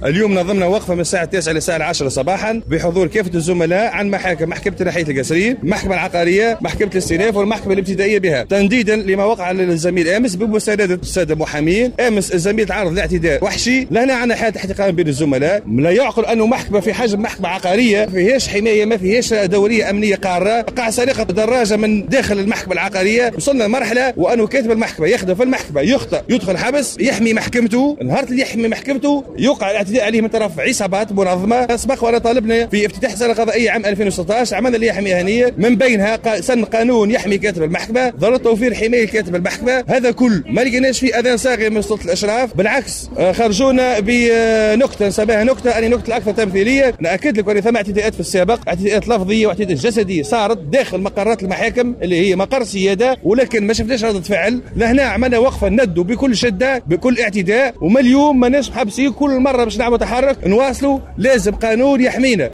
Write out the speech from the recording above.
اليوم نظمنا وقفة من الساعة 9 إلى الساعة 10 صباحا بحضور كافة الزملاء عن محكمة تنحية القصرين، المحكمة العقارية، محكمة الاستئناف والمحكمة الابتدائية بها، تنديدا لما وقع للزميل امس بمساندة السادة المحامين. امس الزميل تعرض لاعتداء وحشي، لهنا عندنا حالة احتقان بين الزملاء. لا يعقل انه محكمة في حجم محكمة عقارية ما فيهاش حماية، ما فيهاش دورية امنية قارة، وقع سرقة دراجة من داخل المحكمة العقارية. وصلنا لمرحلة وانه كاتب المحكمة يخدم في المحكمة يخطئ يدخل حبس، يحمي محكمته، نهار اللي يحمي محكمته يوقع الاعتداء عليه من طرف عصابات منظمة. سبق وانا طالبنا في افتتاح السنة القضائية عام 2016 عملنا لها حماية مهنية، من بينها سن قانون يحمي كاتب المحكمة، ضرورة توفير حماية كاتب المحكمة. هذا كل ما لقيناش فيه اذان صاغي من سلطة الاشراف، بالعكس خرجونا بنكتة نسميها نكتة اني نكتة الاكثر تمثيلية. ناكد لك ان ثم اعتداءات في السابق، اعتداءات لفظية واعتداءات جسدية صارت داخل مقرات المحاكم اللي هي مقر سيادة، ولكن ما شفناش ردة فعل. لهنا عملنا وقفة ندوا بكل شدة بكل اعتداء، وما اليوم ما ناش محبسين كل مرة باش نعمل تحرك نواصلوا، لازم قانون يحمينا.